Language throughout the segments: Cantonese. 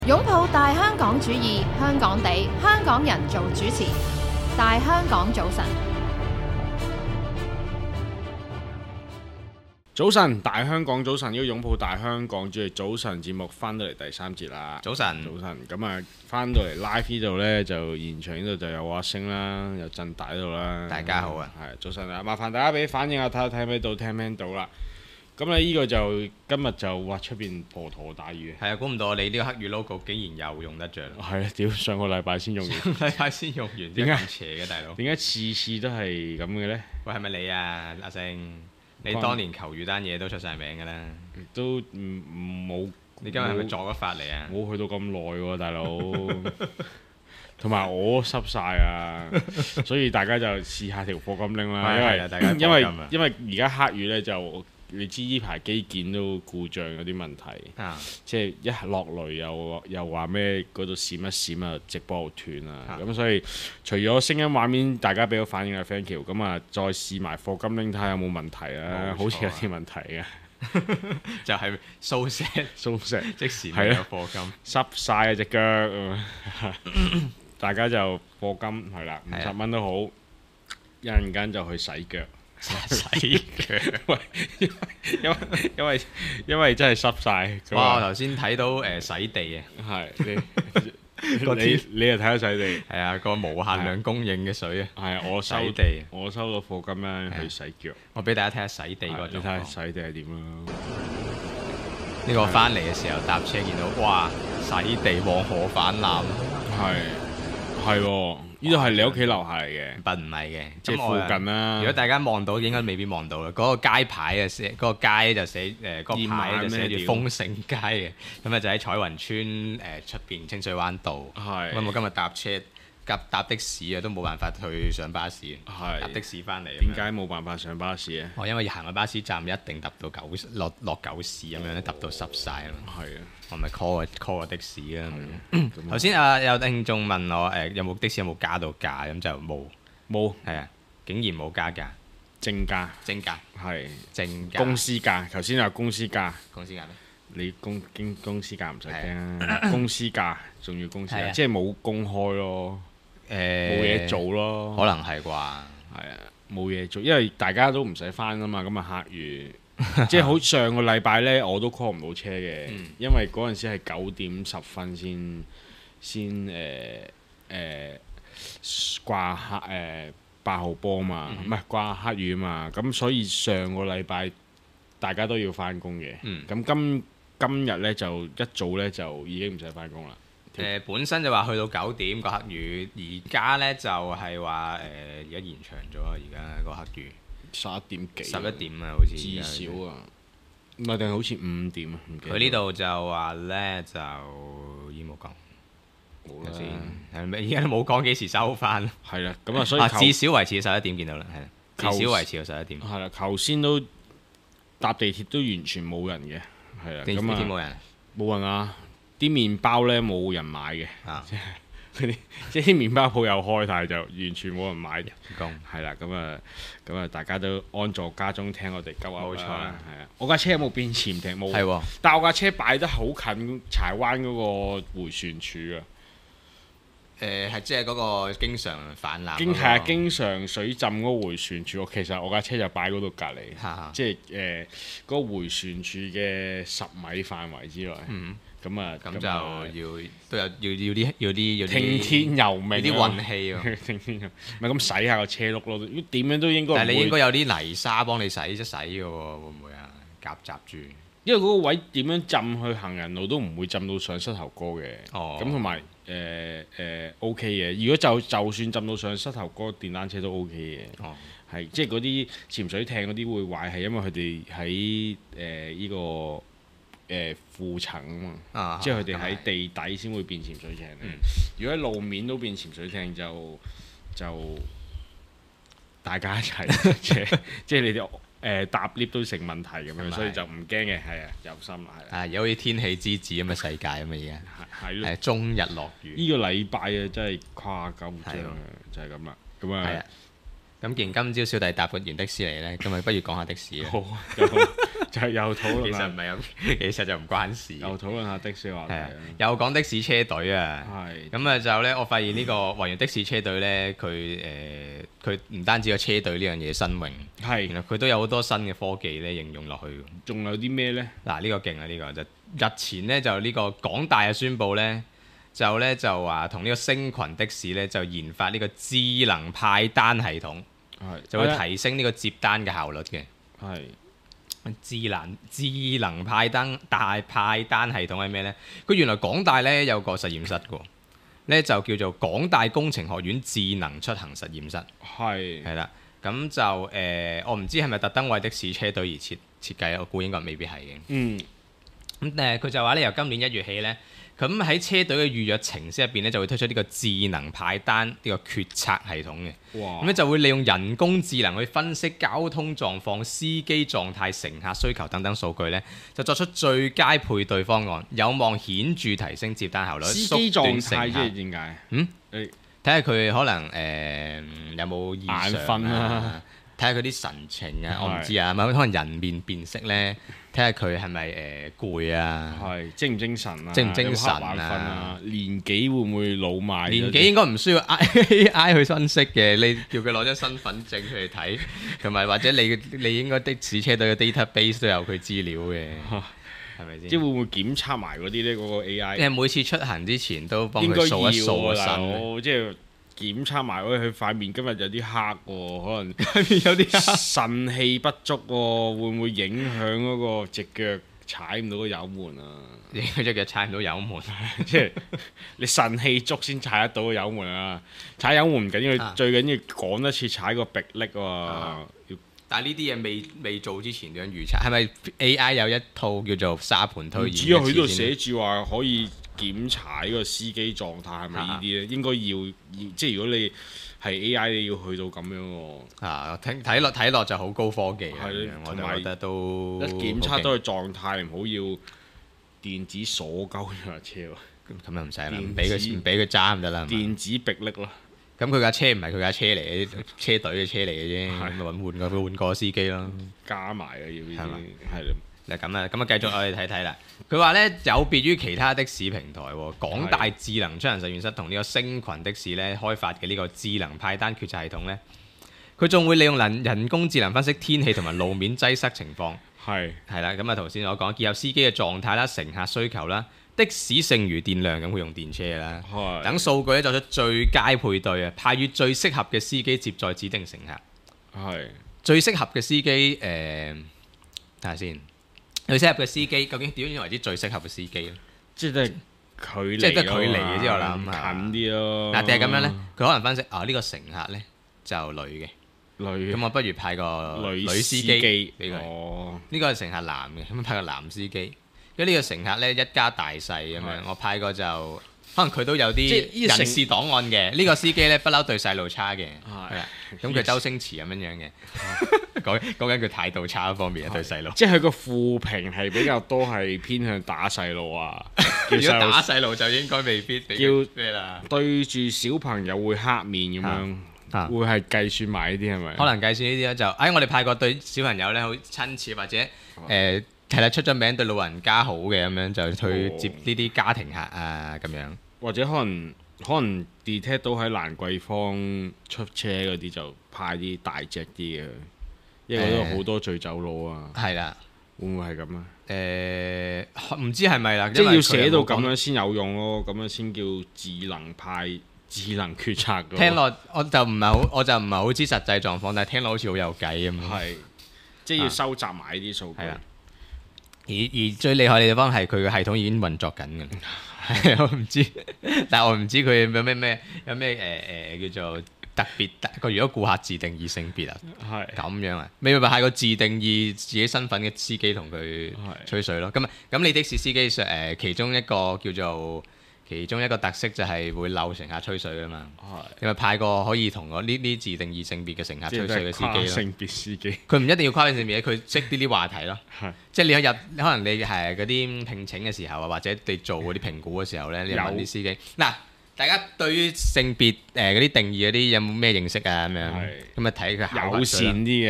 擁抱大香港主義，香港地，香港人做主持。大香港早晨， 早晨，大香港早晨，要擁抱大香港主義早晨節目翻到嚟第三節啦。 早晨， 早晨，咁啊翻到嚟 live 呢度呢，就現場呢度就有阿星啦，有振大喺度啦。 大家好啊， 係早晨啊，麻煩大家俾反應下，睇下聽唔聽到，聽唔聽到啦。咁咧呢個就今日就哇出邊滂沱大雨。 係啊，估唔到你呢個黑雨 logo 竟然又用得着。 係啊，屌上個禮拜先用完。 禮拜先用完，點解咁邪嘅大佬？ 點解次次都係咁嘅呢？ 喂，係咪你啊，阿星？你當年球雨單嘢都出晒名㗎啦。 都冇。 你今日係咪作咗法嚟啊？ 冇去到咁耐喎，大佬。同埋我濕晒啊，所以大家就試下條課金拎啦。因為而家黑雨呢，就你知呢排機件都故障有啲問題，即係一落雷又話咩嗰度閃一閃啊，直播又斷啊。咁所以除咗聲音畫面大家俾個反應啊 ，thank you。咁啊再試埋課金拎睇下有冇問題啊，好似有啲問題嘅。 就係掃石即時有課金， 濕晒啊隻腳。大家就課金係啦，50蚊都好，一陣間就去洗腳。 洗腳， 因為真係濕晒。 哇！我頭先睇到洗地啊， 係你又睇到洗地， 係啊，個無限量供應嘅水啊， 係啊，我收到課金咧去洗腳。 我俾大家睇下洗地嗰種， 你睇下洗地係點啦。 呢個翻嚟嘅時候搭車見到，哇！洗地黃河泛濫， 係喎，呢度係你屋企樓下嚟嘅， 並唔係嘅， 即係附近啦。 如果大家望到，應該未必望到啦。嗰個街牌啊，嗰個街就寫個牌就寫住豐盛街嘅，咁啊就喺彩雲村出邊清水灣道。 係。 咁我今日搭的士啊，都冇辦法去上巴士。 係。 搭的士翻嚟。 點解冇辦法上巴士啊？ 因為行去巴士站一定搭到落狗屎咁樣咧，搭到濕晒啦。 係啊。 我咪 call 個的士啦。頭先有聽眾問我有冇的士有冇加到價，咁就冇。係啊，竟然冇加價， 正價係正價。 公司價，頭先話公司價。 公司價咩？ 你公司價唔使驚啊，公司價仲要公司價，即係冇公開咯，冇嘢做咯。 可能係啩？係啊，冇嘢做，因為大家都唔使返啊嘛，咁啊黑雨。即係好上個禮拜呢，我都 call 唔到車嘅，因為嗰陣時係9點10分先掛8號波嘛，唔係掛黑雨嘛，咁所以上個禮拜大家都要返工嘅，咁今日呢，就一早呢，就已經唔使返工啦。 本身就話去到9點個黑雨，而家呢，就係話而家延長咗而家個黑雨。 11點幾 ？11點啊，好似至少啊，唔係定好似5點啊？ 佢呢度就話呢，就已經冇講， 冇啦先。而家都冇講幾時收翻。 係啦，咁啊，所以至少維持到11點，見到啦，係啦，至少維持到11點。係啦，頭先都搭地鐵都完全冇人嘅，係啦， 地鐵冇人， 冇人啊！啲麵包呢冇人買嘅，即係啲麵包鋪有開，但係就完全冇人買。係啦，咁啊，大家都安坐家中聽我哋鳩噏啦。冇錯啦，係啊！我架車有冇變潛艇？冇。係喎。但係我架車擺得好近柴灣嗰個迴旋處啊。 係即係嗰個經常泛濫。 經常水浸嗰個迴旋處，其實我架車就擺嗰度隔離，即係嗰個迴旋處嘅10米範圍之內。咁就要啲聽天由命， 啲運氣喎。 聽天由命，咪咁洗下個車轆咯。點樣都應該。 但係你應該有啲泥沙幫你洗嘅喎，會唔會啊？夾雜住。 因為嗰個位點樣浸去行人路都唔會浸到上膝頭哥嘅。咁同埋OK 嘅。如果就算浸到上膝頭哥，電單車都 OK 嘅。係即係嗰啲潛水艇嗰啲會壞，係因為佢哋喺呢個。負層啊嘛，即係佢哋喺地底先會變潛水艇。如果喺路面都變潛水艇，就大家一齊即係你哋搭 lift 都成問題咁樣，所以就唔驚嘅。係啊，有心啦，係啊。 有好似天氣之子咁嘅世界咁嘅嘢，係終日落雨。 呢個禮拜啊，真係誇鳩張啊，就係咁啦。咁啊， 咁既然今朝小弟搭完的士嚟呢，咁咪不如講下的士啊。 就係又討論其實唔係其實就唔關事。 又討論下的士話題啊， 又講的士車隊啊。 係。 咁啊就咧，我發現呢個宏源的士車隊咧，佢唔單止有車隊呢樣嘢新穎， 係。 原來佢都有好多新嘅科技咧應用落去。 仲有啲咩咧？ 嗱呢個勁啊！呢個就日前咧就呢個港大啊宣布咧，就話同呢個星群的士咧就研發呢個智能派單系統，就會提升呢個接單嘅效率嘅。係。智能派單系統係咩呢？佢原來港大咧有個實驗室嘅，咧就叫做港大工程學院智能出行實驗室。係啦，咁就我唔知係咪特登為的士車隊而設計，我估應該未必係嘅。咁佢就話咧由今年1月起咧，咁喺車隊嘅預約程式入邊咧就會推出呢個智能派單呢個決策系統嘅。咁咧就會利用人工智能去分析交通狀況、司機狀態、乘客需求等等數據咧，就作出最佳配對方案，有望顯著提升接單效率。 司機狀態即係點解？ 睇下佢可能有冇異常眼瞓啊， 睇下佢啲神情啊，我唔知啊，可能人面辨識咧，睇下佢係咪攰啊， 精唔精神啊， 精唔精神啊，年紀會唔會老邁？ 年紀應該唔需要 AI 去分析嘅，你叫佢攞張身份證出嚟睇，同埋或者你應該的士車隊嘅 database 都有佢資料嘅，係咪先？ 即係會唔會檢測埋嗰啲咧？嗰個 AI 每次出行之前都幫佢掃一掃個身， 即係。檢測埋佢塊面今日有啲黑喎，可能塊面有啲黑， 腎氣不足喎，會唔會影響嗰個隻腳踩唔到個油門啊？ 影響隻腳踩唔到油門， 即係你腎氣足先踩得到個油門啊！踩油門唔緊要，最緊要趕得切踩個迫力喎。 但係呢啲嘢未做之前點樣預測？係咪 AI 有一套叫做沙盤推演？ 只有佢度寫住話可以檢查呢個司機狀態係咪呢啲咧？應該要即係如果你係 AI，你要去到咁樣喎。 睇落就好高科技。 同埋覺得都一檢測到佢狀態，唔好要電子鎖鳩咗架車喎。 咁又唔使啦，唔俾佢揸唔得啦。 電子迫力咯。 咁佢架車唔係佢架車嚟嘅，車隊嘅車嚟嘅啫，咪換個司機咯。 加埋嘅要呢啲，係咯。嗱咁啊，繼續我哋睇睇啦。佢話咧有別於其他的士平台，港大智能出行實驗室同呢個星群的士咧開發嘅呢個智能派單決策系統咧，佢仲會利用人工智能分析天氣同埋路面擠塞情況。係啦，咁啊頭先我講結合司機嘅狀態啦、乘客需求啦、的士剩餘電量，咁會用電車啦，等數據咧作出最佳配對啊，派予最適合嘅司機接載指定乘客。最適合嘅司機睇下先。最適合嘅司機究竟點樣為之最適合嘅司機咧？即係距離嘅之後啦， 近啲咯。 嗱，定係咁樣咧？佢可能分析呢個乘客咧就女嘅，咁我不如派個女司機俾佢。呢個係乘客男嘅，咁派個男司機。因為呢個乘客咧一家大細咁樣，我派個就可能佢都有啲人事檔案嘅。呢個司機咧不嬲對細路差嘅，咁佢周星馳咁樣嘅。講緊佢態度差方面對細路， 即係佢個負評係比較多係偏向打細路啊。 如果打細路就應該未必叫咩啦？對住小朋友會黑面咁樣，會係計算埋呢啲係咪？ 可能計算呢啲咧就我哋派個對小朋友咧好親切，或者係啦出咗名對老人家好嘅咁樣，就去接呢啲家庭客啊咁樣， 或者可能 detect 到喺蘭桂坊出車嗰啲就派啲大隻啲嘅。因為都好多醉酒佬啊， 係啦， 會唔會係咁啊？ 唔知係咪啦， 即係要寫到咁樣先有用咯，咁樣先叫智能決策。 聽落我就唔係好知實際狀況，但係聽落好似好有計咁。 係，即係要收集埋呢啲數據。 而最厲害嘅地方係佢嘅系統已經運作緊嘅。係我唔知，但係我唔知佢有咩叫做。特別如果顧客自定義性別啊，咁樣啊，未必係個自定義自己身份嘅司機同佢吹水咯。咁你的士司機其中一個特色就係會漏乘客吹水㗎嘛。你咪派個可以同我呢自定義性別嘅乘客吹水嘅司機咯。 性別司機， 佢唔一定要跨性別，佢識呢啲話題咯。即係你可能你係嗰啲聘請嘅時候啊，或者你做嗰啲評估嘅時候咧，你問啲司機嗱。大家對於性別嗰啲定義嗰啲有冇咩認識啊？咁樣咁啊睇佢友善啲嘅，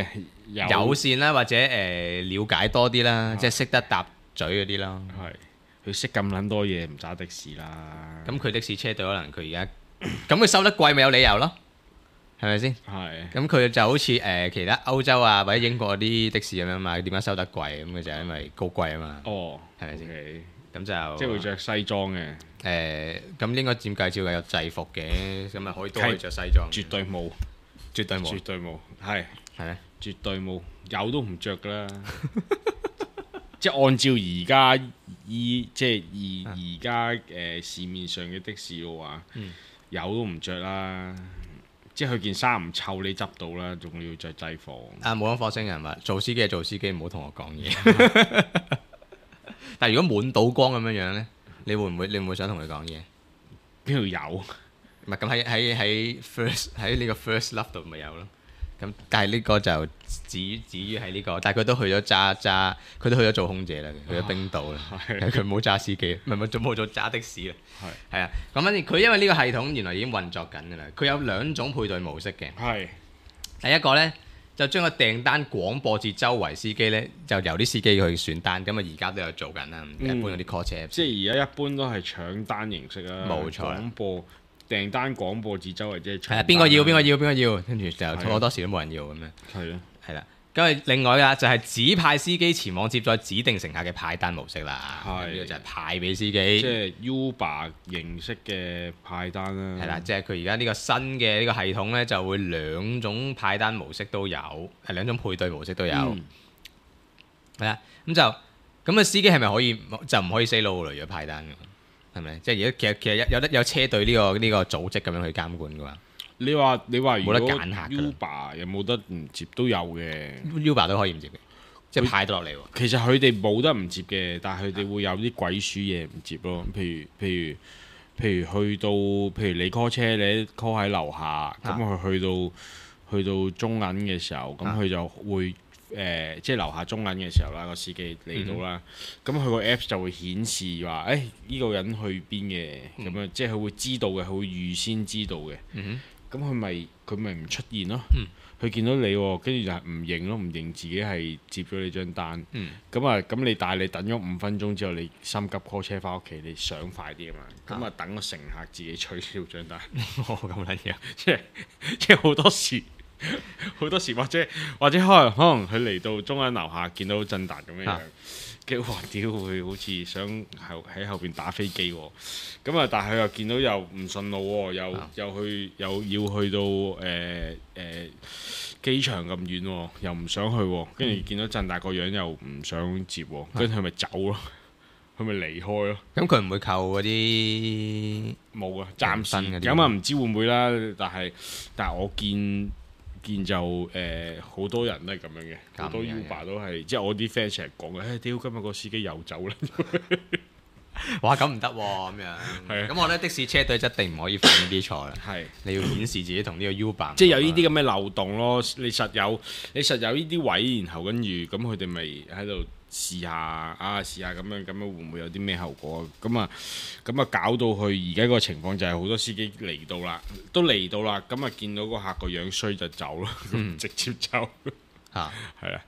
友善啦，或者了解多啲啦，即係識得搭嘴嗰啲咯。 係，佢識咁撚多嘢，唔揸的士啦。 咁佢的士車隊可能佢而家咁佢收得貴，咪有理由咯，係咪先？ 係。 咁佢就好似其他歐洲啊或者英國啲的士咁樣嘛，點解收得貴？咁佢就因為高貴啊嘛。 哦， 係咪先？ OK 咁就即係會着西裝嘅。 咁應該佔計照有制服嘅，咁咪可以着西裝。 絕對冇， 絕對冇， 絕對冇，係咩？ 絕對冇，有都唔着噶啦。即係按照而家而家市面上嘅的士嘅話，有都唔着啦。即係佢件衫唔臭，你執到啦，仲要着制服。 冇咁火星人話做司機係做司機，唔好同我講嘢。但係如果滿島光咁樣樣咧，你會唔會想同佢講嘢？ 邊度有？ 唔係咁喺呢個 first love 度咪有咯。咁但係呢個就止於喺呢個，但係佢都去咗揸，佢都去咗做空姐啦，去咗冰島啦。佢冇揸司機，冇做揸的士啦。係啊，咁跟住佢因為呢個系統原來已經運作緊㗎啦。佢有2種配對模式嘅。 係。 第一個咧就將個訂單廣播至周圍司機咧，就由啲司機去選單。咁啊而家都有做緊啦，一般嗰啲 call 車。 即係而家一般都係搶單形式啦。 冇錯。 廣播訂單廣播至周圍即係搶單。 係啊，邊個要，跟住就好多時都冇人要咁樣。 係咯。 係啦。咁啊，另外啦就係指派司機前往接載指定乘客嘅派單模式啦。呢個就係派俾司機。 即係 Uber 形式嘅派單啦。 係啦，即係佢而家呢個新嘅呢個系統咧，就會2種派單模式都有，係2種配對模式都有。係啊，咁啊司機係咪可以就唔可以 say no 嚟咗派單㗎？係咪？即係而家其實有車隊呢個組織咁樣去監管㗎嘛？ 你話冇得揀客 Uber 有冇得唔接都有嘅 ，Uber 都可以唔接嘅，即係派到落嚟喎。 其實佢哋冇得唔接嘅，但係佢哋會有啲鬼鼠嘢唔接咯。譬如去到你 call 車，你 call 喺樓下，咁佢去到中銀嘅時候，咁佢就會即係樓下中銀嘅時候啦，個司機嚟到啦，咁佢個 Apps 就會顯示話，呢個人去邊嘅咁樣，即係佢會知道嘅，佢會預先知道嘅。咁佢咪唔出現咯？佢見到你，跟住就係唔認咯，唔認自己係接咗你張單。咁你等咗5分鐘之後，你心急 call 車翻屋企，你想快啲啊嘛？咁啊等個乘客自己取消張單。 咁撚嘢， 即係好多時，或者可能佢嚟到中銀樓下見到振達咁樣。跟住話屌佢好似想喺後邊打飛機喎，咁啊但係佢又見到又唔順路喎，又要去到機場咁遠喎，又唔想去喎，跟住見到振達個樣又唔想接喎，跟住佢咪走咯，佢咪離開咯。 咁佢唔會扣嗰啲冇啊，暫時咁啊唔知會唔會啦，但係我見就好多人都係咁樣嘅，好多 Uber 都係，即係我啲 friend 成日講嘅，屌今日個司機又走啦！ 哇，咁唔得喎，咁樣。係。咁我覺得的士車隊一定唔可以犯呢啲錯啦。係。你要顯示自己同呢個 Uber。即係有呢啲咁嘅漏洞咯，你實有呢啲位，然後跟住咁佢哋咪喺度試下咁樣會唔會有啲咩後果？咁啊搞到佢而家個情況就係好多司機嚟到啦，咁啊見到個客個樣衰就走咯，直接走。係啊。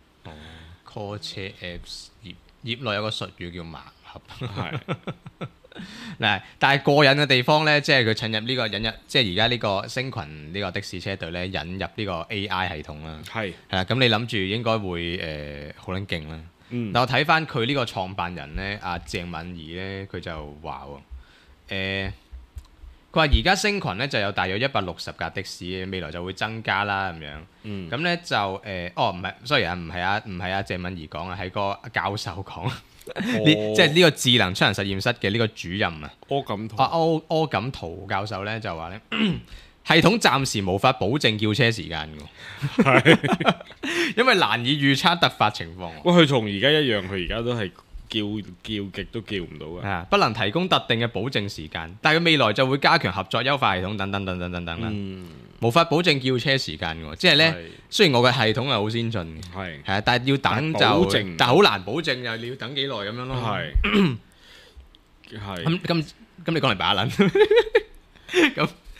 call 車 Apps 業內有個術語叫盲盒。係。嗱，但係過癮嘅地方咧，即係佢引入，即係而家呢個星群呢個的士車隊咧，引入呢個 AI 系統啦。係啦，咁你諗住應該會好撚勁啦。但我睇翻佢呢個創辦人咧，阿鄭敏儀咧，佢就話佢話而家星群咧就有大約160架的士，未來就會增加啦咁樣。咁咧就唔係 sorry 啊，唔係阿鄭敏儀講啊，係個教授講。即係呢個智能出行實驗室嘅呢個主任啊，柯錦濤教授咧就話咧，系統暫時無法保證叫車時間㗎，因為難以預測突發情況。 佢同而家一樣，佢而家都係叫極都叫唔到嘅， 不能提供特定嘅保證時間，但係佢未來就會加強合作、優化系統等等啦。無法保證叫車時間喎，即係咧，雖然我嘅系統係好先進嘅，係啊，但係要等但係好難保證，又你要等幾耐咁樣咯。係咁你講嚟把撚咁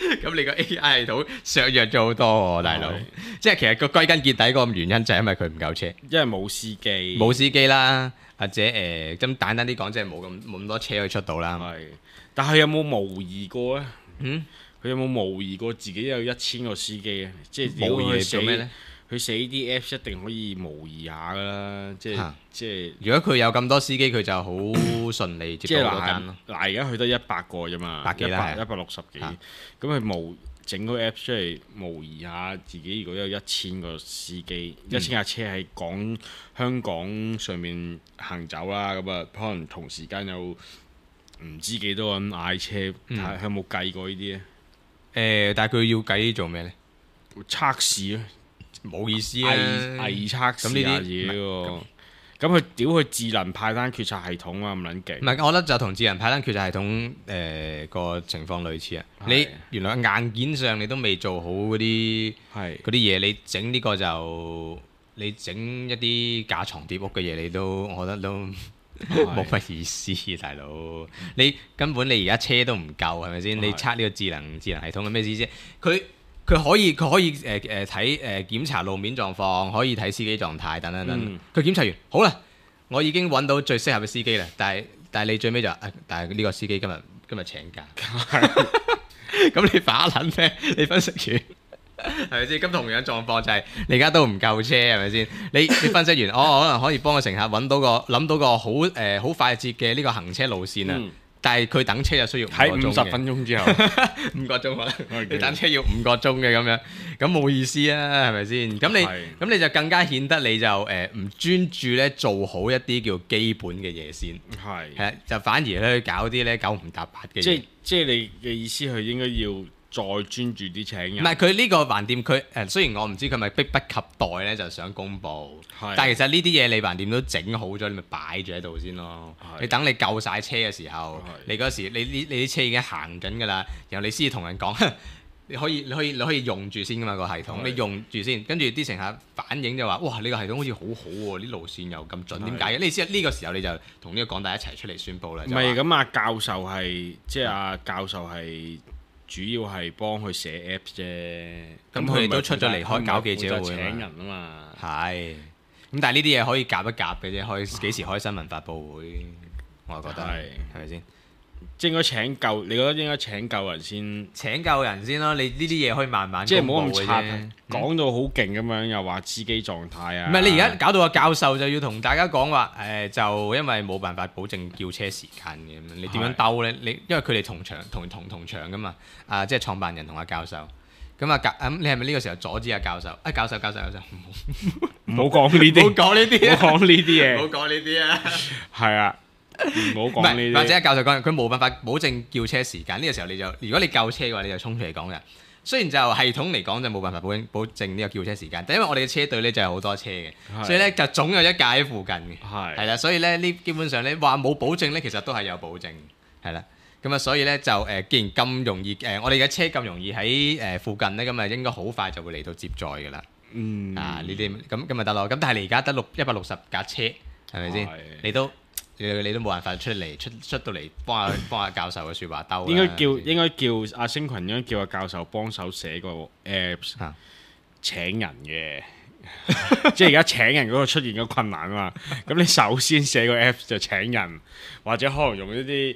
咁你個 AI 系統削弱咗好多喎，大佬。 係即係其實個歸根結底個原因就係因為佢唔夠車， 因為冇司機， 冇司機啦，或者咁簡單啲講，即係冇咁多車可以出到啦。 係，但係有冇模擬過咧？ 嗯， 佢有冇模擬過自己有1000個司機啊？即係模擬佢做咩咧？ 佢寫啲 Apps 一定可以模擬下噶啦，即係即係。 如果佢有咁多司機，佢就好順利接到嗰單咯。 嗱，而家去得100個啫嘛， 百幾啦 160幾，咁佢整個 Apps 出嚟模擬下自己，如果有1000個司機，1000架車喺香港上面行走啦，咁啊可能同時間有唔知幾多個人嗌車，睇下有冇計過呢啲咧？ 但係佢要計做咩咧？ 測試啊！ 冇意思啊！ 偽測咁呢試下啲嘢喎，咁佢屌佢智能派單決策系統啊，咁撚勁。 唔係，我覺得就同智能派單決策系統個情況類似啊。你原來硬件上你都未做好嗰啲嘢，你整呢個就你整一啲架床疊屋嘅嘢，我覺得都冇乜意思，大佬。你根本你而家車都唔夠係咪先？你測呢個智能系統係咩意思啫？佢可以睇檢查路面狀況，可以睇司機狀態等等等。佢檢查完，好啦，我已經揾到最適合嘅司機啦。但係你最尾就但係呢個司機今日請假，咁你把撚咩？你分析完係咪先？咁同樣狀況就係你而家都唔夠車係咪先？你分析完，可能可以幫個乘客諗到個好快捷嘅呢個行車路線啊！但係佢等車就需要喺50分鐘之後 ，5個鐘可能你等車要5個鐘嘅咁樣，咁冇意思啊，係咪先？咁你就更加顯得你就唔專注咧做好一啲叫基本嘅嘢先，係啊，就反而咧搞啲咧9唔搭8嘅嘢。 即係你嘅意思，佢應該要再專注啲請人。 唔係佢呢個飯店，佢雖然我唔知佢咪迫不及待咧就想公佈，但係其實呢啲嘢你飯店都整好咗，你咪擺住喺度先咯。你等你夠晒車嘅時候，你嗰時你啲車已經行緊㗎啦，然後你先至同人講，你可以用住先㗎嘛個系統，你用住先，跟住啲乘客反應就話：哇！你個系統好似好好喎，啲路線又咁準，點解嘅？你知呢個時候你就同呢個港大一齊出嚟宣佈啦。 唔係咁啊，教授係即係阿教授係。主要係幫佢寫 Apps 啫， 咁佢哋都出咗嚟搞記者會請人啊嘛。 係，咁但係呢啲嘢可以夾一夾嘅啫，可以幾時開新聞發佈會，我覺得係咪先？即係應該請夠，你覺得應該請夠人先？請夠人先咯，你呢啲嘢可以慢慢即係冇咁差，講到好勁咁樣，又話司機狀態啊。唔係你而家搞到個教授就要同大家講話，就因為冇辦法保證叫車時間嘅，你點樣兜咧？你因為佢哋同場噶嘛，即係創辦人同阿教授。咁你係咪呢個時候阻止阿教授？教授，唔好講呢啲，唔好講呢啲，唔好講呢啲嘢，唔好講呢啲啊！係啊。唔好講呢啲，或者教授講，佢冇辦法保證叫車時間。呢個時候你就，如果你夠車嘅話，你就衝出嚟講嘅。雖然就系統嚟講就冇辦法保證呢個叫車時間，但因為我哋嘅車隊咧就係好多車嘅，所以咧就總有一架喺附近嘅。係啦，所以咧呢基本上咧話冇保證咧，其實都係有保證。係啦，咁啊所以咧就既然咁容易我哋嘅車咁容易喺附近咧，咁啊應該好快就會嚟到接載㗎啦。呢啲咁咪得咯。咁但係你而家得160架車，係咪先？你都冇辦法出到嚟幫阿教授嘅説話兜。應該叫阿星群，應該叫阿教授幫手寫個 Apps 請人嘅，即係而家請人嗰個出現咗困難啊嘛。咁你首先寫個 Apps 就請人，或者可能用一啲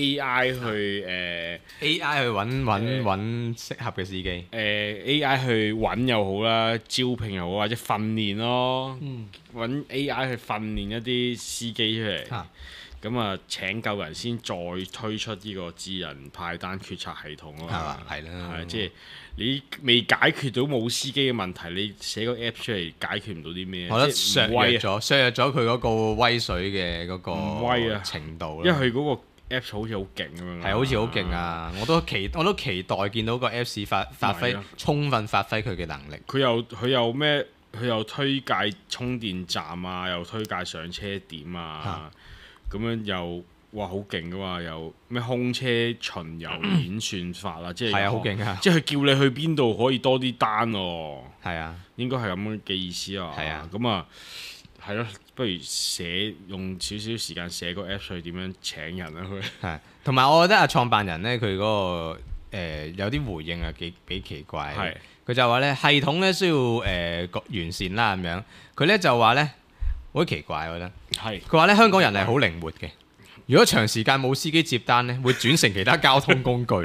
AI 去揾適合嘅司機。AI 去揾又好啦，招聘又好，或者訓練咯。揾 AI 去訓練一啲司機出嚟。咁啊請夠人先再推出呢個智能派單決策系統啊嘛。係啦，即係你未解決到冇司機嘅問題，你寫個 app 出嚟解決唔到啲咩？我覺得削弱咗佢嗰個威水嘅嗰個程度。因為佢嗰個 Apps 好似好勁咁樣，係好似好勁啊！我都期待見到個 Apps 充分發揮佢嘅能力。佢又咩？佢又推介充電站啊，又推介上車點啊，咁樣又哇好勁噶嘛！又咩空車巡遊演算法啊，即係好勁啊！即係佢叫你去邊度可以多啲單喎。係啊，應該係咁嘅意思啊。係啊，咁啊。係咯，不如用少少時間寫個 app 去點樣請人啊佢。係，同埋我覺得創辦人咧，佢嗰個有啲回應啊，幾奇怪。 係佢就話咧系統咧需要完善啦咁樣。佢咧就話咧好奇怪，我覺得。 係佢話咧香港人係好靈活嘅，如果長時間冇司機接單咧，會轉乘其他交通工具。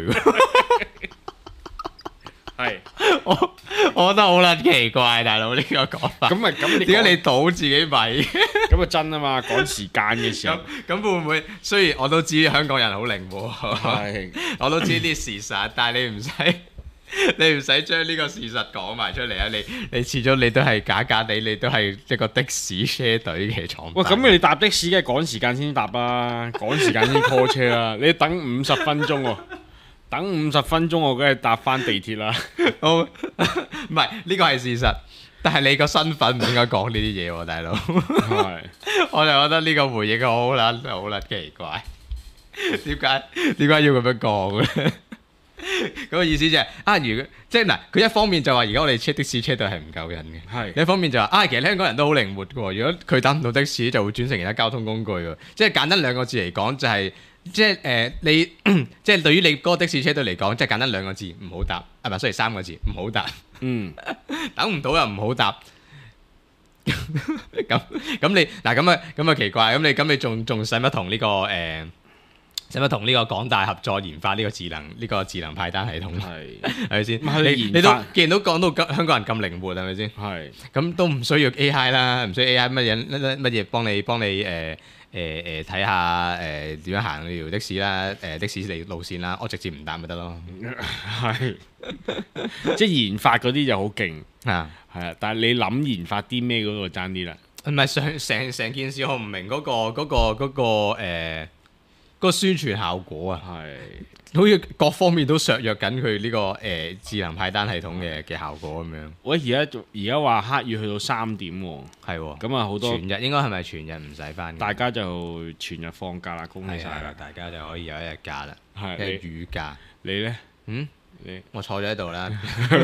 係我覺得好撚奇怪，大佬呢個講法。 咁咪咁你點解你倒自己米？ 咁啊真啊嘛，趕時間嘅時候。 咁會唔會？雖然我都知香港人好靈活， 係我都知啲事實，但係你唔使將呢個事實講埋出嚟啊！你始終你都係假地，你都係一個的士車隊嘅廠。 喂，咁你搭的士梗係趕時間先搭啦，趕時間先 call 車啦。你等50分鐘喎，等50分鐘我梗係搭翻地鐵啦。 唔係呢個係事實，但係你個身份唔應該講呢啲嘢喎，大佬。 係， 我就覺得呢個回應好撚奇怪。點解要咁樣講咧？嗰個意思就係如果即係嗱，佢一方面就話而家我哋的士車隊係唔夠人嘅， 係另一方面就話其實香港人都好靈活嘅喎。如果佢打唔到的士，就會轉乘其他交通工具喎。即係簡單兩個字嚟講，就係即係你即係對於你嗰個的士車隊嚟講，即係簡單兩個字，唔好搭。唔係，雖然三個字，唔好搭。等唔到又唔好搭。咁你嗱咁啊奇怪，咁你仲使乜同呢個使乜同呢個港大合作研發呢個智能派單系統？係咪先？你都既然都講到香港人咁靈活，係咪先？係。咁都唔需要 AI 啦，唔需要 AI 乜嘢幫你睇下點樣行條的士啦，的士路線啦，我直接唔搭咪得咯。 係。即係研發嗰啲就好勁啊，係啊，但係你諗研發啲咩嗰個爭啲啦。 唔係成件事我唔明嗰個宣傳效果啊，係好似各方面都削弱緊佢呢個智能派單系統嘅效果咁樣。 喂，而家話黑雨去到3點喎， 係喎， 咁啊好多全日應該係咪全日唔使返？ 大家就全日放假啦，恭喜晒啦！ 大家就可以有一日假啦， 係雨假。 你咧？ 我坐咗喺度啦。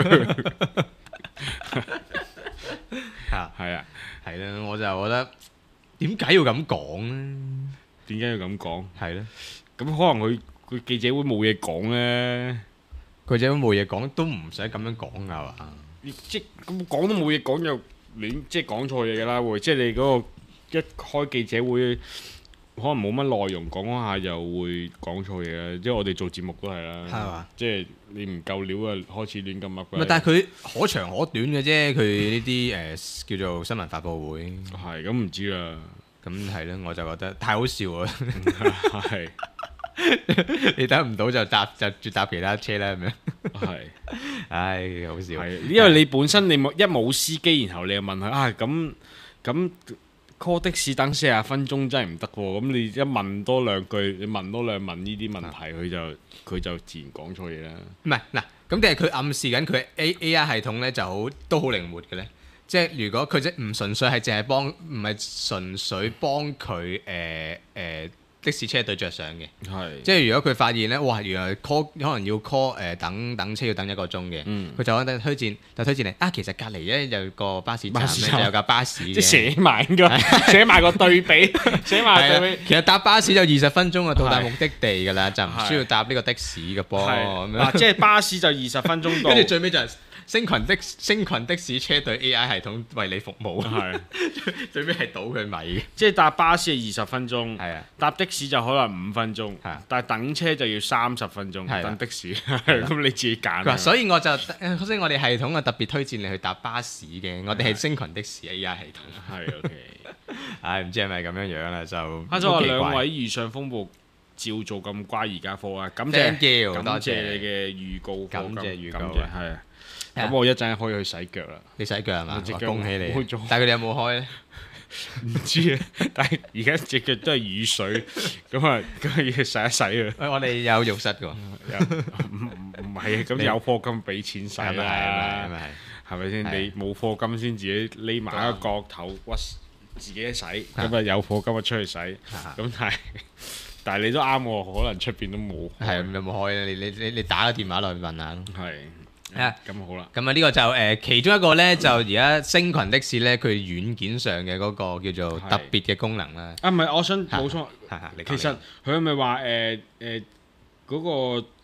係啊，係啦，我就覺得點解要咁講咧？ 點解要咁講？ 係咧， 咁可能佢記者會冇嘢講咧， 佢記者會冇嘢講都唔使咁樣講㗎嘛。 即咁講都冇嘢講又亂，即係講錯嘢㗎啦會，即係你嗰個一開記者會，可能冇乜內容講下又會講錯嘢啦。即係我哋做節目都係啦，係嘛？即係你唔夠料啊，開始亂咁噏。 唔係，但係佢可長可短嘅啫。佢呢啲叫做新聞發佈會。 係咁唔知啦。 咁係咯，我就覺得太好笑啊！ 係， 你等唔到就搭其他車啦，咁樣。係，唉，好笑。 係，因為你本身你冇司機，然後你又問佢咁 call 的士等40分鐘真係唔得喎。咁你一問多兩句，你問呢啲問題，佢就自然講錯嘢啦。 唔係嗱，咁定係佢暗示緊佢 AI 系統咧都好靈活嘅咧？即係如果佢即唔純粹係淨係唔係純粹幫佢的士車隊着想嘅，即係如果佢發現咧，哇，原來 call 可能要 call 等車要等1個鐘嘅，佢就可能推薦你其實隔離咧有個巴士站咧就有架巴士嘅， 即係寫埋個對比，寫埋對比。 其實搭巴士就20分鐘就到達目的地㗎啦，就唔需要搭呢個的士嘅噃。 嗱，即係巴士就20分鐘到， 跟住最尾就係星群的士車隊 AI 系統為你服務，係最尾係倒佢米嘅。 即係搭巴士係20分鐘，係啊，搭的士就可能5分鐘，但係等車就要30分鐘。等的士，咁你自己揀。所以我哋系統啊特別推薦你去搭巴士嘅，我哋係星群的士 AI 系統。係 OK，唉，唔知係咪咁樣啦就。啱先話兩位遇上風暴照做咁乖而家課啊，感謝你嘅預告，感謝係啊。咁我一陣可以去洗腳啦。你洗腳係嘛？恭喜你。但係佢哋有冇開咧？唔知啊。但係而家隻腳都係雨水，咁要洗一洗啊。我哋有浴室㗎。唔係，咁有課金俾錢洗啦。係咪先？你冇課金先自己匿埋一個角頭屈自己洗。咁啊有課金啊出去洗。咁但係你都啱喎，可能出邊都冇。係有冇開咧？你打個電話落去問下咯。係。咁好啦。咁啊呢個就其中一個咧，就而家星群的士咧，佢軟件上嘅嗰個叫做特別嘅功能啦。唔係，我想補充。其實佢係咪話嗰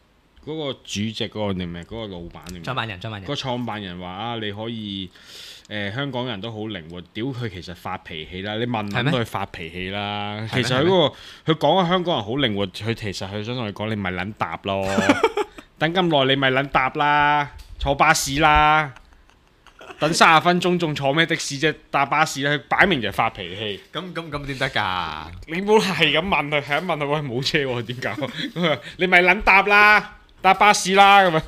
嗰個主席嗰個定咩？嗰個老闆定？ 創辦人。 個創辦人話啊，你可以香港人都好靈活，屌佢其實發脾氣啦，你問諗都係發脾氣啦。其實佢嗰個佢講啊，香港人好靈活，佢其實佢想同你講，你咪撚答咯，等咁耐你咪撚答啦，坐巴士啦。等30分鐘仲坐咩的士啫？搭巴士咧，佢擺明就係發脾氣。 咁點得㗎？ 你冇係咁問佢，係咁問佢，喂冇車喎，點搞？你咪撚搭啦，搭巴士啦咁啊！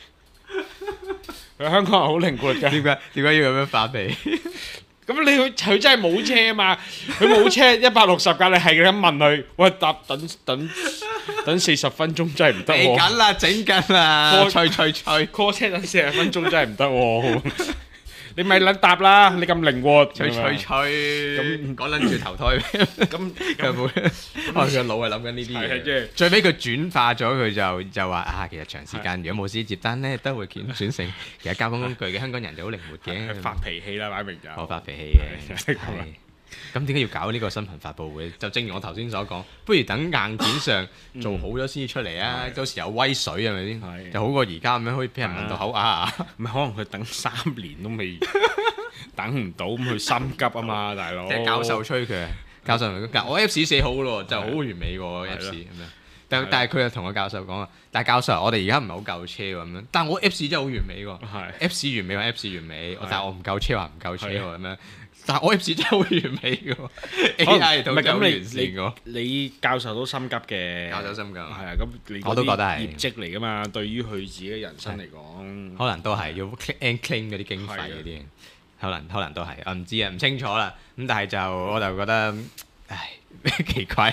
香港人好靈活㗎。 點解要咁樣發脾氣？ 咁佢真係冇車啊嘛，佢冇車160架，你係咁問佢，喂等40分鐘真係唔得喎。 嚟緊啦，整緊啦，吹 call 車等40分鐘真係唔得喎。你咪撚答啦！你咁靈活， 吹咁講撚住投胎咩？咁佢冇，佢個腦係諗緊呢啲嘢。最尾佢轉化咗，佢就話啊，其實長時間如果冇司接單咧，都會轉成其實交通工具嘅香港人就好靈活嘅。 發脾氣啦，擺明就。 我發脾氣嘅。咁點解要搞呢個新聞發佈會？就正如我頭先所講，不如等硬件上做好咗先出嚟啊！到時有威水係咪先？就好過而家咁樣可以俾人問到口啞。 唔係可能佢等3年都未等唔到，咁佢心急啊嘛，大佬。 教授吹佢，教授我 Apps 寫好咯，就好完美喎 Apps 咁樣。但係佢又同個教授講啊，但係教授我哋而家唔係好夠車喎咁樣，但係我 Apps 真係好完美喎，Apps 完美話 Apps 完美，但係我唔夠車話唔夠車喎咁樣。但係我 Apps 真係好完美嘅喎，AI 都咁完善嘅。你教授都心急嘅， 教授心急係啊，咁我都覺得係業績嚟㗎嘛，對於佢自己嘅人生嚟講， 可能都係要 claim 嗰啲經費嗰啲，可能都係，我唔知啊，唔清楚啦。咁但係我就覺得，唉，奇怪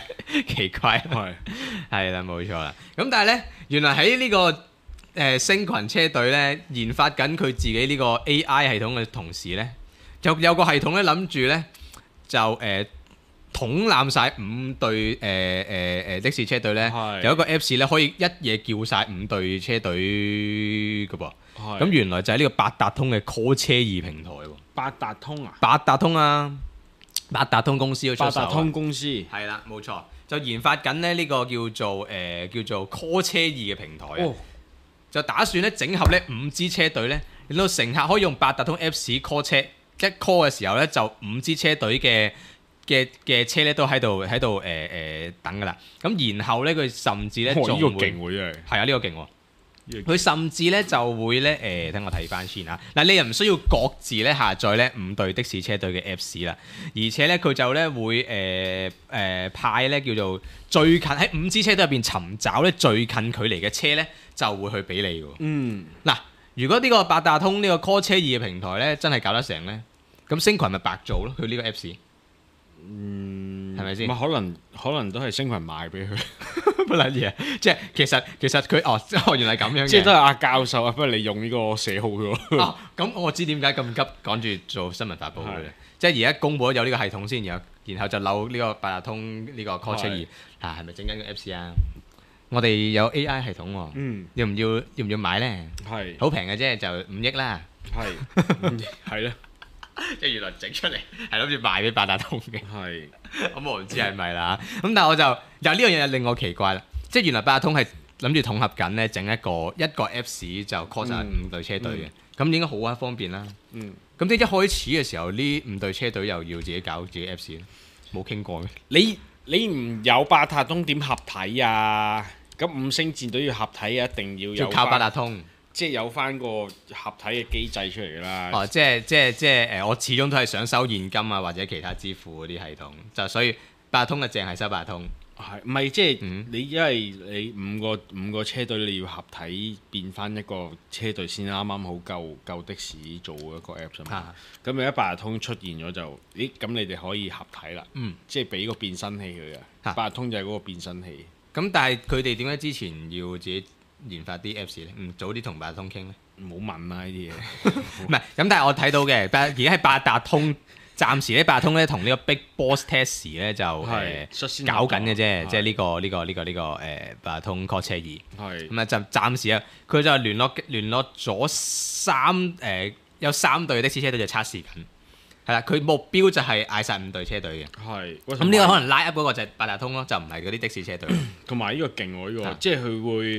係啦，冇錯啦。咁但係咧，原來喺呢個星群車隊咧研發緊佢自己呢個 AI 系統嘅同時咧，就有個系統咧諗住咧就統攬晒5隊的士車隊咧，有一個 Apps 咧可以一夜叫晒5隊車隊嘅噃。咁原來就係呢個八達通嘅 call 車易平台喎。 八達通啊？ 八達通啊！八達通公司都出手。 八達通公司係啦，冇錯，就研發緊咧呢個叫做 call 車易嘅平台啊。就打算咧整合咧5支車隊咧，令到乘客可以用八達通 Apps call 車，一 call 嘅時候咧就5支車隊嘅車咧都喺度等㗎啦。咁然後咧佢甚至咧仲會呢個勁喎，真係係啊，呢個勁喎。佢甚至咧就會咧等我睇翻先啊！嗱，你又唔需要各自咧下載咧5隊的士車隊嘅 Apps 啦，而且咧佢就咧會派咧叫做最近喺5支車隊入邊尋找咧最近距離嘅車咧就會去俾你㗎。嗱，如果呢個八達通呢個 call 車易嘅平台咧真係搞得成咧，咁星群咪白做咯？佢呢個 Apps。係咪先？ 可能都係星群賣俾佢乜撚嘢？即係其實佢原來咁樣嘅， 即係都係阿教授啊！不如你用呢個寫好咗。 咁我知點解咁急趕住做新聞發佈會咧？即係而家公佈咗有呢個系統先，然後就漏呢個八達通呢個 call 車易係咪整緊個 Apps 啊？我哋有 AI 系統喎，要唔要買咧？係好平嘅啫，就5億啦。 係啦。 即係原來整出嚟係諗住賣俾八達通嘅，咁我唔知係咪啦。咁但係我就有呢樣嘢令我奇怪啦，即係原來八達通係諗住統合緊咧，整一個 Apps 就 call 晒5隊車隊嘅，咁應該好方便啦。咁即係一開始嘅時候，呢5隊車隊又要自己搞自己 Apps 咧，冇傾過嘅。 你唔有八達通點合體啊？咁5星戰隊要合體一定要有靠八達通。 即係有翻個合體嘅機制出嚟㗎啦。 即係我始終都係想收現金啊，或者其他支付嗰啲系統，就所以八達通嘅淨係收八達通。 係唔係即係你因為你五個車隊你要合體變翻一個車隊先啱啱好夠的士做一個 app 嘛？咁而家八達通出現咗就，咁你哋可以合體啦。即係俾個變身器佢嘅。八達通就係嗰個變身器。咁但係佢哋點解之前要自己研發啲 Apps 咧，唔早啲同八達通傾咧？ 唔好問啊呢啲嘢。 唔係，咁但係我睇到嘅，而家喺八達通，暫時咧八達通咧同呢個 Big Boss Taxi 咧就搞緊嘅啫，即係呢個八達通 call 車易。咁啊就暫時啊，佢就聯絡咗有3隊的士車隊就測試緊。係啦，佢目標就係嗌晒5隊車隊嘅。咁呢個可能拉 up 嗰個就係八達通咯，就唔係嗰啲的士車隊。 同埋呢個勁喎，呢個即係佢會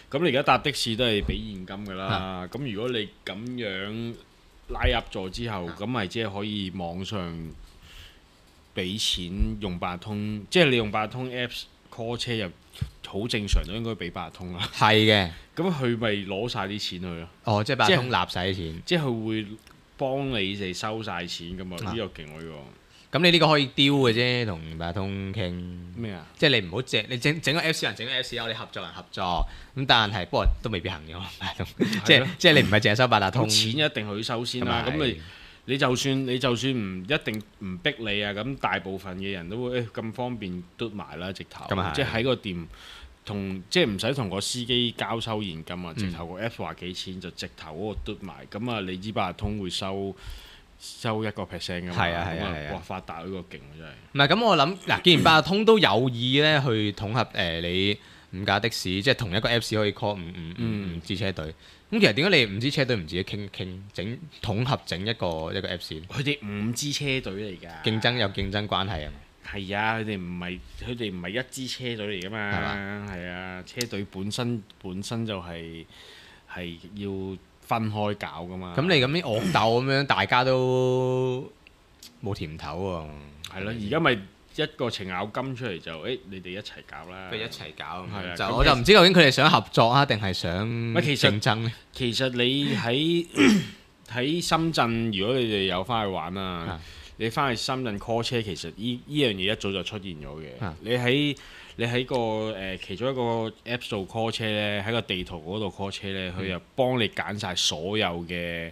咁你而家搭的士都係俾現金㗎啦。咁如果你咁樣拉入咗之後，咁咪即係可以網上俾錢用八達通，即係你用八達通 Apps call 車又好正常，都應該俾八達通啦。 係嘅。 咁佢咪攞晒啲錢去咯。 哦，即係八達通納晒啲錢。 即係佢會幫你哋收晒錢㗎嘛？呢個勁喎呢個。 咁你呢個可以丟嘅啫，同八達通傾咩啊？ 即係你唔好借，你整個 Apps 人整個 Apps，我哋合作人合作。咁但係不過都未必行嘅喎，八達通。即係你唔係淨係收八達通。 錢一定佢收先啦。咁你就算唔一定唔逼你啊，咁大部分嘅人都會咁方便嘟埋啦，直頭。即係喺個店即係唔使同個司機交收現金啊，直頭個 Apps 話幾錢就直頭嗰個嘟埋。咁啊，你知八達通會收1%㗎嘛？係啊！哇，發達呢個勁真係。唔係咁，我諗嗱，既然八達通都有意咧去統合你5架的士，即係同一個 Apps 可以 call 五支車隊。咁其實點解你5支車隊唔自己傾統合整一個 Apps？ 佢哋5支車隊嚟㗎。 有競爭關係啊？ 係啊，佢哋唔係一支車隊嚟㗎嘛。係啊，車隊本身就係要分開搞噶嘛？ 咁你咁啲惡鬥咁樣，大家都冇甜頭喎。 係咯，而家咪一個程咬金出嚟就，你哋一齊搞啦。 不如一齊搞。 係啊， 就我就唔知究竟佢哋想合作啊，定係想競爭咧？ 其實你喺深圳，如果你哋有翻去玩啊，你翻去深圳 call 車，其實呢樣嘢一早就出現咗嘅。你喺個其中一個 Apps 度 call 車咧，喺個地圖嗰度 call 車咧，佢又幫你揀晒所有嘅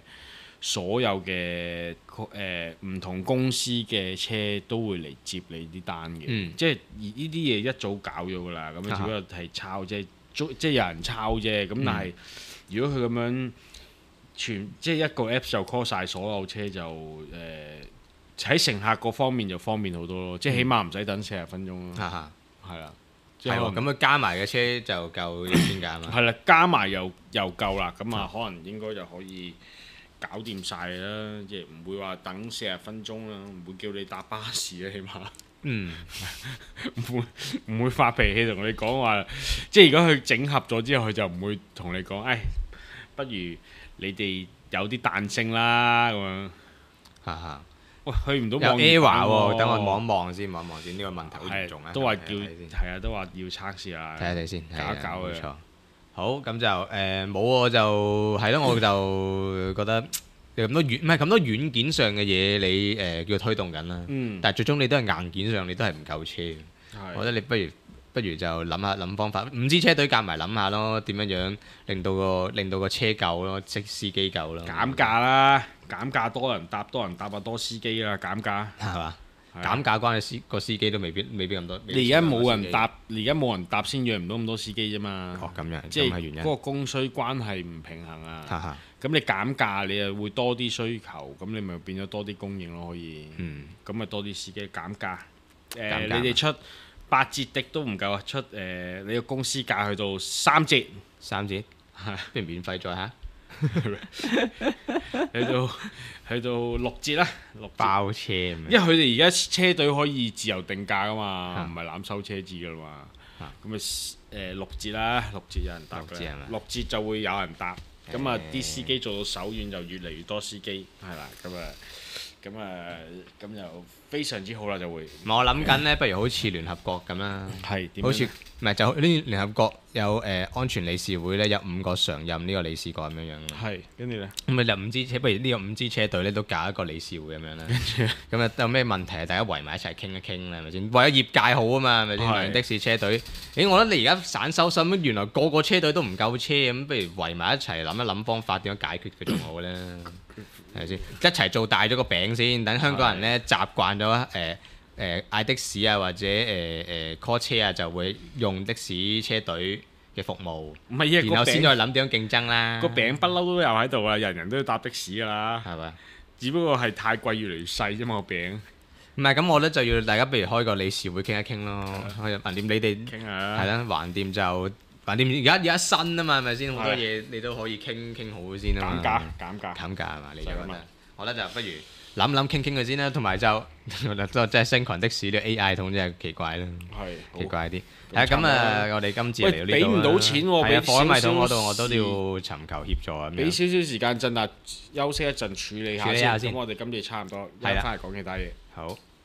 唔同公司嘅車都會嚟接你啲單嘅。即係呢啲嘢一早搞咗㗎啦。咁只不過係抄啫，即係有人抄啫。咁但係如果佢咁樣即係一個 Apps 就 call 晒所有車，就喺乘客嗰方面就方便好多咯。即係起碼唔使等40分鐘咯。係啦， 係喎，咁佢加埋嘅車就夠1000架嘛。 係啦，加埋又夠啦，咁啊可能應該就可以搞掂晒啦，即係唔會話等40分鐘啦，唔會叫你搭巴士啊，起碼。唔會發脾氣同你講話，即係如果佢整合咗之後，佢就唔會同你講，不如你哋有啲彈性啦咁樣。喂，去唔到網頁喎，等我望一望先，呢個問題好嚴重啊！ 都話都話要測試下， 睇下先， 搞一搞嘅。 冇錯。好，咁就冇我就係咯，我就覺得咁多軟件上嘅嘢，你叫推動緊啦。但係最終你都係硬件上，你都係唔夠車。我覺得你不如就諗方法，5支車隊夾埋諗下咯，點樣令到個車夠咯，即司機夠咯。 減價啦！減價多人搭啊，多司機啦，減價係嘛？減價關你個司機都未必咁多。 你而家冇人搭，先養唔到咁多司機啫嘛。 咁樣， 即係原因。 嗰個供需關係唔平衡啊。咁你減價，你又會多啲需求，咁你咪變咗多啲供應咯，可以。咁咪多啲司機減價。你哋出8折的都唔夠啊！出你個公司價去到3折。 3折？不如免費再嚇？ 去到6折啦，6折包車。因為佢哋而家車隊可以自由定價噶嘛，唔係攬收車資噶嘛。咁咪6折啦，6折有人搭嘅，6折就會有人搭。咁啊，啲司機做到手軟就越嚟越多司機，係啦。咁就非常之好啦，就會。 我諗緊呢，不如好似聯合國咁啦，好似唔係就呢聯合國有安全理事會呢，有5個常任呢個理事國咁樣樣。 係，跟住呢， 咁咪就5支車，不如呢個5支車隊呢都搞一個理事會咁樣啦。咁啊，有咩問題大家圍埋一齊傾一傾啦，係咪先？為咗業界好啊嘛，係咪先？的士車隊，我覺得你而家散收心，原來個個車隊都唔夠車，咁不如圍埋一齊諗一諗方法，點樣解決佢仲好呢？係咪先？一齊做大咗個餅先，等香港人呢習慣咗嗌的士啊，或者call 車啊，就會用的士車隊嘅服務。唔係啊，然後先再諗點樣競爭啦。 個餅不嬲都有喺度啊，人人都要搭的士㗎啦。係咪？只不過係太貴越嚟越細啫嘛，個餅。 唔係咁，我覺得就要大家不如開個理事會傾一傾咯。橫掂你哋傾下。係啦，橫掂就。而家新啊嘛，係咪先？好多嘢你都可以傾好先啊嘛。 減價係嘛？你就覺得？ 我覺得就不如諗諗傾傾佢先啦，同埋就即係星群的士呢 AI 系統真係奇怪啦，奇怪啲。係咁啊，我哋今次嚟到呢度俾唔到錢喎， 係啊，貨品系統嗰度我都要尋求協助啊。 俾少少時間陣啊，休息一陣處理下先。咁我哋今次差唔多，翻嚟講其他嘢。 好。